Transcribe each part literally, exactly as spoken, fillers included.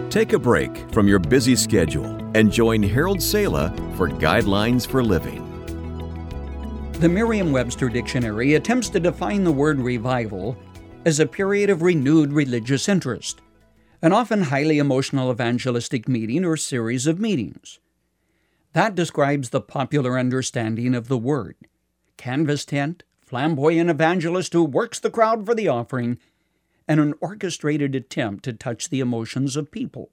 Take a break from your busy schedule and join Harold Sala for Guidelines for Living. The Merriam-Webster Dictionary attempts to define the word revival as a period of renewed religious interest, an often highly emotional evangelistic meeting or series of meetings. That describes the popular understanding of the word. Canvas tent, flamboyant evangelist who works the crowd for the offering, and an orchestrated attempt to touch the emotions of people.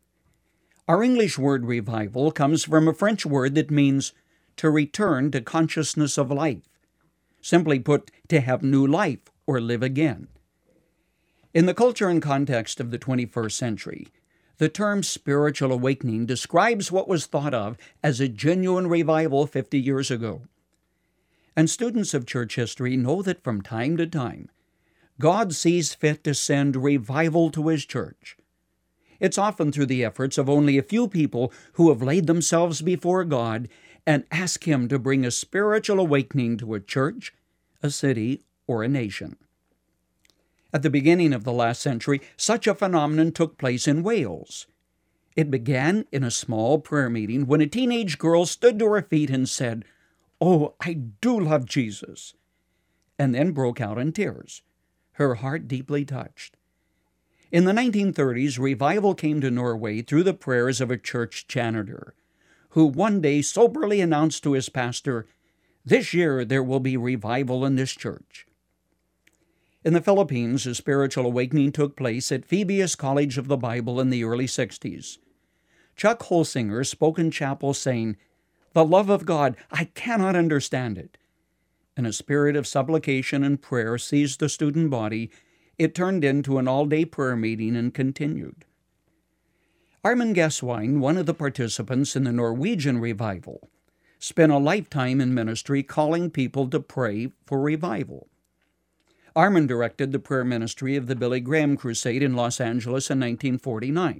Our English word revival comes from a French word that means to return to consciousness of life. Simply put, to have new life or live again. In the culture and context of the twenty-first century, the term spiritual awakening describes what was thought of as a genuine revival fifty years ago. And students of church history know that from time to time, God sees fit to send revival to His church. It's often through the efforts of only a few people who have laid themselves before God and ask Him to bring a spiritual awakening to a church, a city, or a nation. At the beginning of the last century, such a phenomenon took place in Wales. It began in a small prayer meeting when a teenage girl stood to her feet and said, "Oh, I do love Jesus," and then broke out in tears, her heart deeply touched. In the nineteen thirties, revival came to Norway through the prayers of a church janitor, who one day soberly announced to his pastor, "This year there will be revival in this church." In the Philippines, a spiritual awakening took place at Phoebus College of the Bible in the early sixties. Chuck Holsinger spoke in chapel saying, "The love of God, I cannot understand it." And a spirit of supplication and prayer seized the student body. It turned into an all-day prayer meeting and continued. Armin Geswein, one of the participants in the Norwegian revival, spent a lifetime in ministry calling people to pray for revival. Armin directed the prayer ministry of the Billy Graham Crusade in Los Angeles in nineteen forty-nine.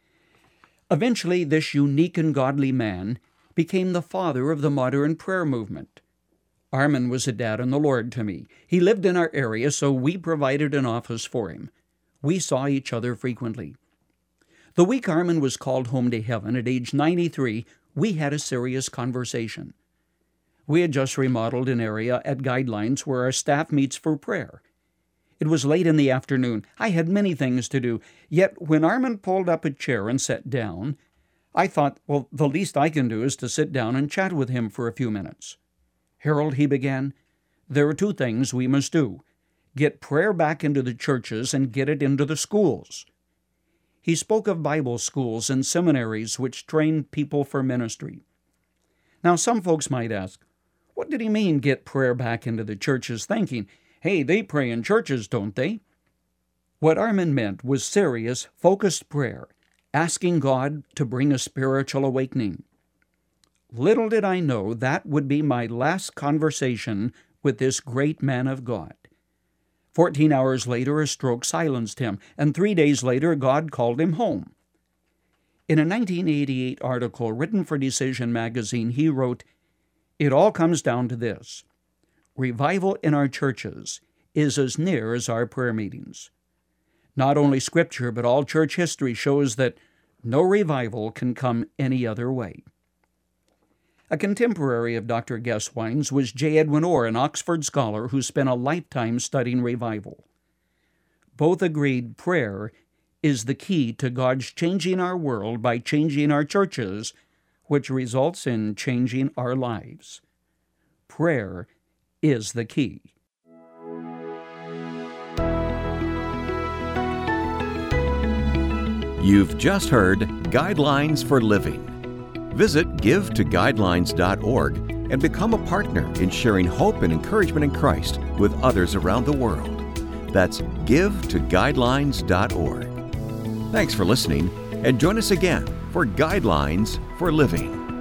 Eventually, this unique and godly man became the father of the modern prayer movement. Armin was a dad in the Lord to me. He lived in our area, so we provided an office for him. We saw each other frequently. The week Armin was called home to heaven at age ninety-three, we had a serious conversation. We had just remodeled an area at Guidelines where our staff meets for prayer. It was late in the afternoon. I had many things to do, yet when Armin pulled up a chair and sat down, I thought, well, the least I can do is to sit down and chat with him for a few minutes. "Harold," he began, "there are two things we must do. Get prayer back into the churches and get it into the schools." He spoke of Bible schools and seminaries which trained people for ministry. Now, some folks might ask, what did he mean, get prayer back into the churches, thinking, hey, they pray in churches, don't they? What Armin meant was serious, focused prayer, asking God to bring a spiritual awakening. Little did I know that would be my last conversation with this great man of God. Fourteen hours later, a stroke silenced him, and three days later, God called him home. In a nineteen eighty-eight article written for Decision magazine, he wrote, "It all comes down to this. Revival in our churches is as near as our prayer meetings. Not only Scripture, but all church history shows that no revival can come any other way." A contemporary of Doctor Geswein's was J. Edwin Orr, an Oxford scholar who spent a lifetime studying revival. Both agreed prayer is the key to God's changing our world by changing our churches, which results in changing our lives. Prayer is the key. You've just heard Guidelines for Living. Visit give to guidelines dot org and become a partner in sharing hope and encouragement in Christ with others around the world. That's give to guidelines dot org. Thanks for listening, and join us again for Guidelines for Living.